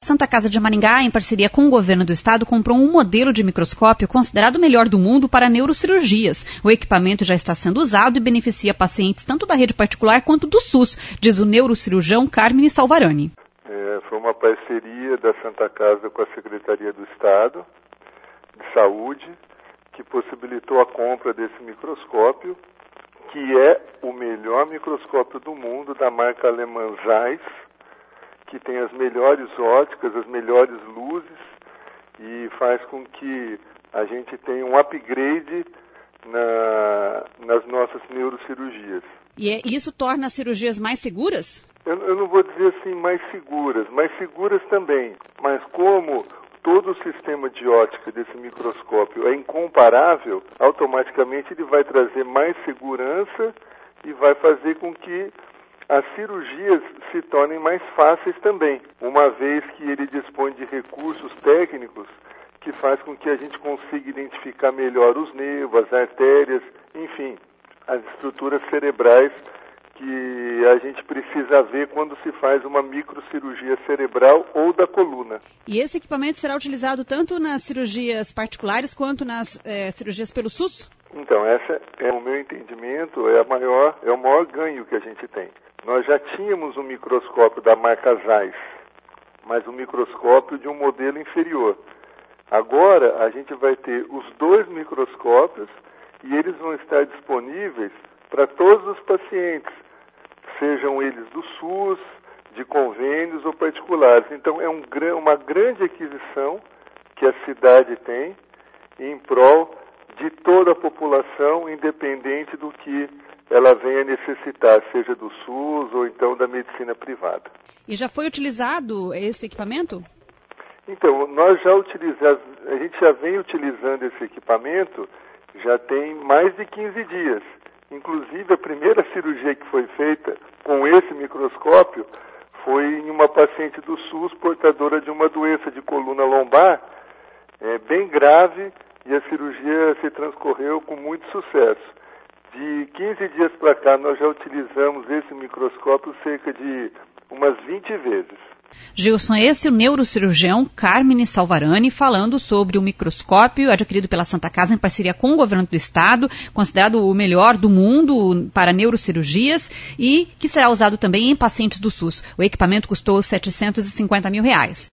Santa Casa de Maringá, em parceria com o governo do estado, comprou um modelo de microscópio considerado o melhor do mundo para neurocirurgias. O equipamento já está sendo usado e beneficia pacientes tanto da rede particular quanto do SUS, diz o neurocirurgião Carmine Salvarani. Foi uma parceria da Santa Casa com a Secretaria do Estado de Saúde que possibilitou a compra desse microscópio, que é o melhor microscópio do mundo, da marca alemã Zeiss, que tem as melhores óticas, as melhores luzes e faz com que a gente tenha um upgrade nas nossas neurocirurgias. E isso torna as cirurgias mais seguras? Eu não vou dizer assim mais seguras também, mas como todo o sistema de ótica desse microscópio é incomparável, automaticamente ele vai trazer mais segurança e vai fazer com que as cirurgias se tornem mais fáceis também, uma vez que ele dispõe de recursos técnicos que faz com que a gente consiga identificar melhor os nervos, as artérias, enfim, as estruturas cerebrais que a gente precisa ver quando se faz uma microcirurgia cerebral ou da coluna. E esse equipamento será utilizado tanto nas cirurgias particulares quanto nas cirurgias pelo SUS? Então, essa é o meu entendimento, é o maior ganho que a gente tem. Nós já tínhamos um microscópio da marca Zeiss, mas um microscópio de um modelo inferior. Agora, a gente vai ter os dois microscópios e eles vão estar disponíveis para todos os pacientes, sejam eles do SUS, de convênios ou particulares. Então, é uma grande aquisição que a cidade tem em prol de toda a população, independente do que ela venha necessitar, seja do SUS ou então da medicina privada. E já foi utilizado esse equipamento? Então, a gente já vem utilizando esse equipamento já tem mais de 15 dias. Inclusive, a primeira cirurgia que foi feita com esse microscópio foi em uma paciente do SUS portadora de uma doença de coluna lombar bem grave, e a cirurgia se transcorreu com muito sucesso. De 15 dias para cá, nós já utilizamos esse microscópio cerca de umas 20 vezes. Gilson, esse é o neurocirurgião Carmine Salvarani falando sobre o microscópio adquirido pela Santa Casa em parceria com o governo do estado, considerado o melhor do mundo para neurocirurgias e que será usado também em pacientes do SUS. O equipamento custou R$750 mil.